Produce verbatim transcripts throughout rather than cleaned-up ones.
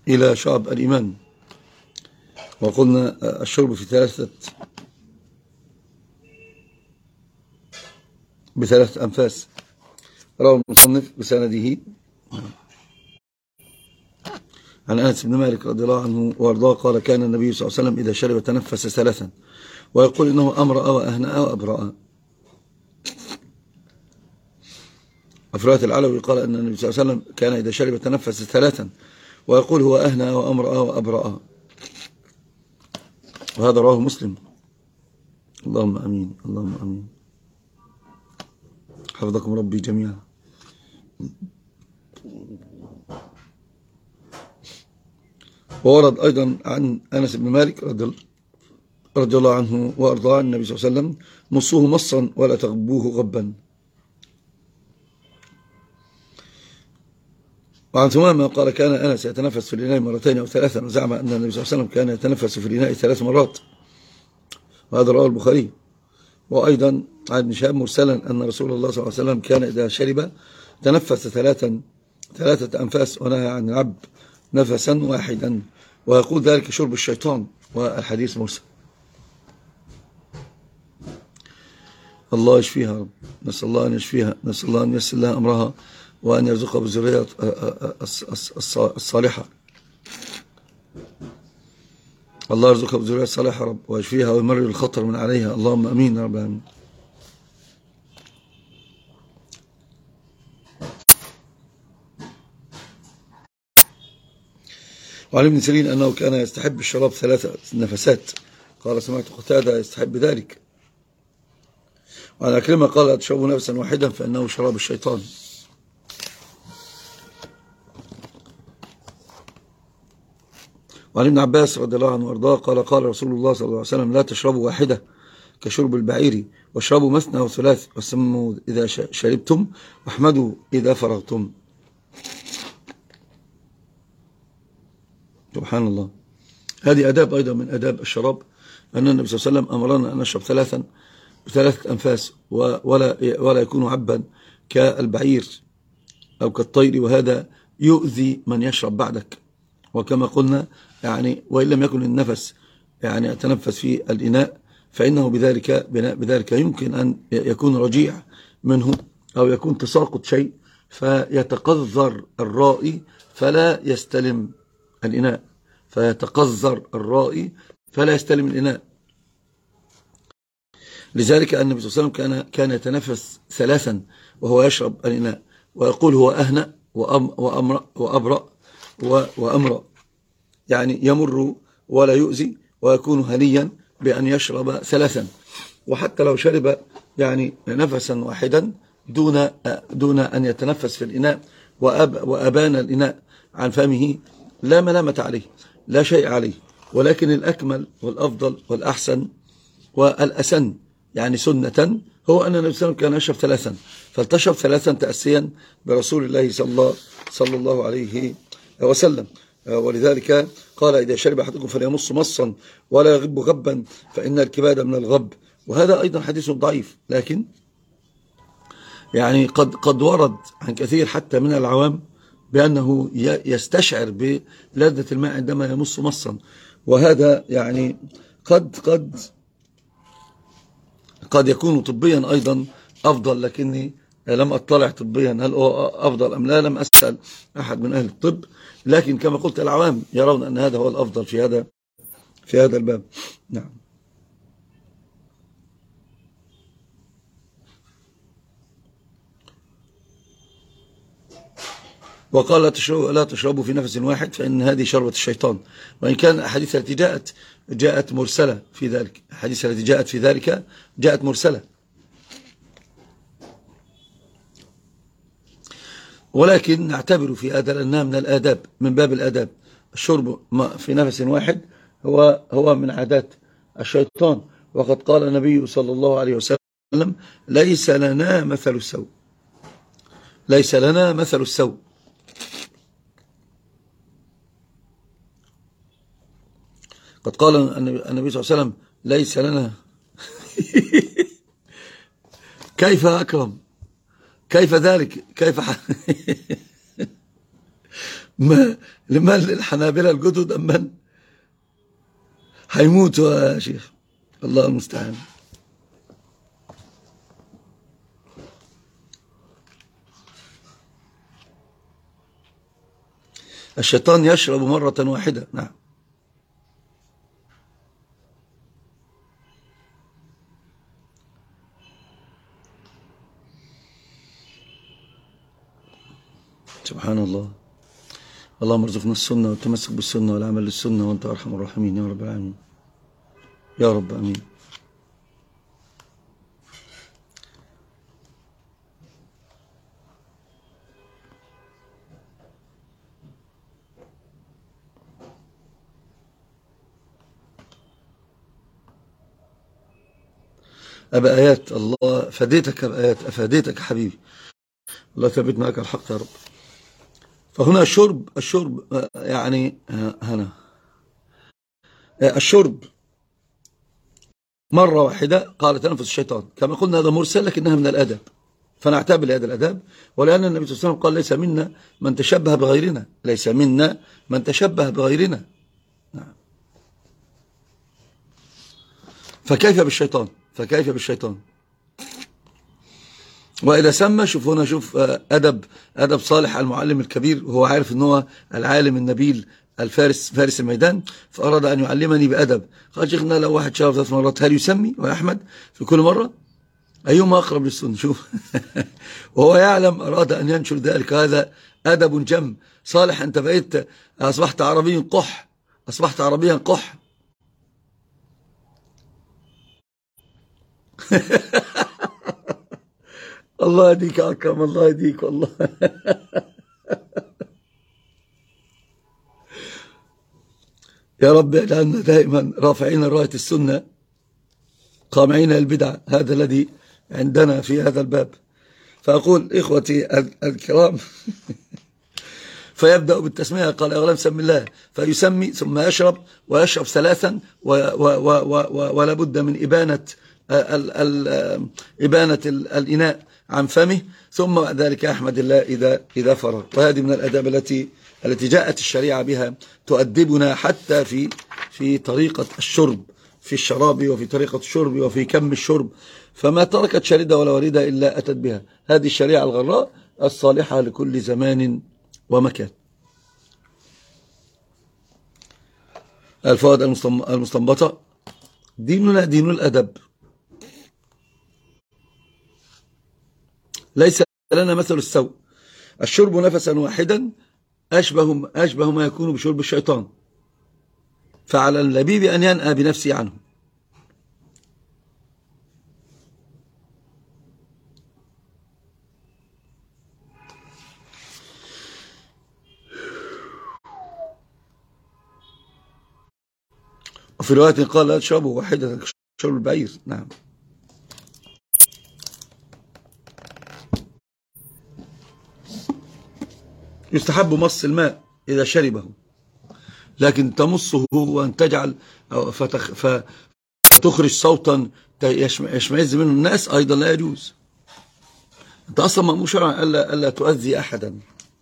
إلى شعب الإيمان. وقلنا الشرب في ثلاثة بثلاثة أنفاس. روى المصنف بسنده عن أنس بن مالك رضي الله عنه وارضاه قال كان النبي صلى الله عليه وسلم إذا شرب تنفس ثلاثا ويقول إنه أمرأ وأهنأ وأبرأ. أفرات العلوي قال أن النبي صلى الله عليه وسلم كان إذا شرب تنفس ثلاثا ويقول هو أهنأ وأمرأ وأبرأ. وهذا رواه مسلم. اللهم أمين اللهم أمين. حفظكم ربي جميعا. وورد أيضا عن أنس بن مالك رضي الله عنه وأرضاه النبي صلى الله عليه وسلم مصوه مصا ولا تغبوه غبا. وعن ثمامة قال كان أنس يتنفس في الإناء مرتين أو ثلاثا وزعم أن النبي صلى الله عليه وسلم كان يتنفس في الإناء ثلاث مرات. وهذا رواه البخاري. وأيضا عن ابن شهاب مرسلا أن رسول الله صلى الله عليه وسلم كان إذا شرب تنفس ثلاثا ثلاثة أنفاس ونهى عن العب نفسا واحدا ويقول ذلك شرب الشيطان. والحديث مرسل. الله يشفيها رب. نسأل الله أن يشفيها. نسأل الله أن ييسر لها أمرها وأن يرزقها بالذرية الصالحة. الله يرزقها بالذرية الصالحة رب ويشفيها ويمرر الخطر من عليها. اللهم أمين يا رب العالمين. وعن ابن سيرين أنه كان يستحب الشراب ثلاثة نفسات. قال سمعت قتادة يستحب ذلك. وعن عكرمة قال تشربوا نفسا واحدا فإنه شراب الشيطان. وعن ابن عباس رضي الله عنه وارضاه قال قال رسول الله صلى الله عليه وسلم لا تشربوا واحدة كشرب البعير واشربوا مثنى وثلاث وسموا إذا شربتم واحمدوا إذا فرغتم. سبحان الله. هذه أداب أيضا من أداب الشراب أن النبي صلى الله عليه وسلم أمرنا أن نشرب ثلاثا بثلاثة أنفاس ولا ولا يكون عبا كالبعير أو كالطير وهذا يؤذي من يشرب بعدك. وكما قلنا يعني وإن لم يكن النفس يعني يتنفس في الإناء فإنه بذلك بذلك يمكن أن يكون رجيع منه أو يكون تساقط شيء فيتقذر الرائي فلا يستلم الإناء فيتقذر الرائي فلا يستلم الإناء. لذلك النبي صلى الله عليه وسلم كان كان يتنفس ثلاثا وهو يشرب الإناء ويقول هو أهنأ وأمرأ وأبرأ وأمرأ يعني يمر ولا يؤذي ويكون هنيا بأن يشرب ثلاثا. وحتى لو شرب يعني نفسا واحدا دون دون أن يتنفس في الإناء وأب وأبان الإناء عن فمه لا ملامة عليه لا شيء عليه. ولكن الأكمل والأفضل والأحسن والأسن يعني سنة هو أن النبي صلى الله عليه وسلم كان يشرب ثلاثا فلتشرب ثلاثا تأسيا برسول الله صلى الله, صلى الله عليه وسلم. ولذلك قال إذا شرب أحدكم فليمص مصا ولا يغب غبا فإن الكباد من الغب. وهذا أيضا حديث ضعيف لكن يعني قد قد ورد عن كثير حتى من العوام بأنه يستشعر بلذة الماء عندما يمص مصا. وهذا يعني قد قد قد يكون طبيا أيضا أفضل لكني لم أطلع طبيا هل هو أفضل أم لا لم أسأل أحد من أهل الطب. لكن كما قلت العوام يرون أن هذا هو الأفضل في هذا في هذا الباب. نعم. وقال لا تشربوا لا تشربوا في نفس واحد فإن هذه شربة الشيطان. وإن كان الأحاديث التي جاءت جاءت مرسلة في ذلك. الحديث التي جاءت في ذلك جاءت مرسلة. ولكن نعتبر في هذا لأنها من الآداب من باب الآداب. الشرب في نفس واحد هو هو من عادات الشيطان. وقد قال النبي صلى الله عليه وسلم ليس لنا مثل السوء ليس لنا مثل السوء. قد قال النبي صلى الله عليه وسلم ليس لنا كيف أكرم كيف ذلك كيف ح... ما لمن الحنابلة الجدد أم من هيموتوا يا شيخ؟ الله المستعان. الشيطان يشرب مرة واحدة. نعم. سبحان الله. اللهم ارزقنا السنة والتمسك بالسنة والعمل للسنة وأنت أرحم الراحمين يا رب العالمين يا رب أمين. أبا آيات، الله فديتك أبا آيات، أفاديتك حبيبي، الله ثبت معك الحق يا رب. فهنا الشرب الشرب يعني هنا الشرب مرة واحدة قال تنفس الشيطان، كما قلنا هذا مرسل لكنها من الأدب، فنعتبر لهذا الأدب. ولأن النبي صلى الله عليه وسلم قال ليس منا من تشبه بغيرنا، ليس منا من تشبه بغيرنا. نعم. فكيف بالشيطان؟ فكيف بالشيطان؟ وإذا سمى، شوف هنا، شوف أدب أدب صالح المعلم الكبير، وهو عارف أنه هو العالم النبيل الفارس فارس الميدان، فأراد أن يعلمني بأدب. قال شيخنا لو واحد شاف ثلاث مرات هل يسمي ويحمد في كل مرة؟ أيهما أقرب للسنة؟ شوف وهو يعلم، أراد أن ينشر ذلك. هذا أدب جم صالح. أنت بقيت أصبحت عربيا قح، أصبحت عربيا قح. الله يهديك يا أكرم، الله يهديك والله. يا رب اجعلنا دائما رافعين راية السنة قامعين البدع، هذا الذي عندنا في هذا الباب. فأقول إخوتي الكرام فيبدأ بالتسمية، قال أولا بسم الله، فيسمي ثم يشرب، ويشرب ثلاثا، ولا بد من إبانة ال ال إبانة الإناء عن فمه، ثم بعد ذلك يحمد الله إذا إذا فرغ. وهذه من الآداب التي التي جاءت الشريعة بها تؤدبنا حتى في في طريقة الشرب، في الشراب وفي طريقة الشرب وفي كم الشرب. فما تركت شاردة ولا وريدة إلا أتت بها هذه الشريعة الغراء الصالحة لكل زمان ومكان. الفوائد المستنبطة: ديننا دين الأدب، ليس لنا مثل السوء. الشرب نفسا واحدا أشبه, أشبه ما يكون بشرب الشيطان، فعلى اللبيب أن ينأى بنفسه عنه. وفي رواية قال لا تشربوا واحدة شرب البعير. نعم. يستحب مص الماء إذا شربه، لكن تمصه وأن تجعل فتخرج صوتا يشمئز منه الناس أيضا لا يجوز. أنت أصلا مأمور شرعا ألا, ألا تؤذي أحدا.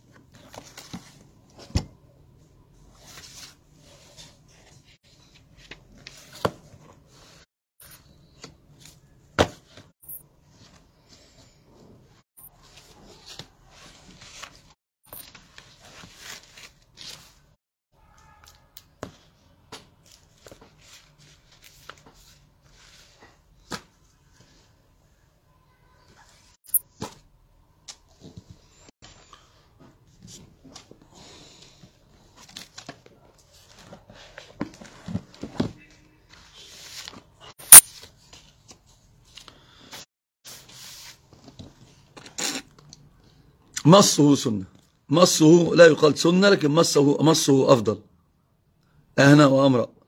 مصه سنة، مصه لا يقال سنة، لكن مصه مصه أفضل، أهنى وأمرأ.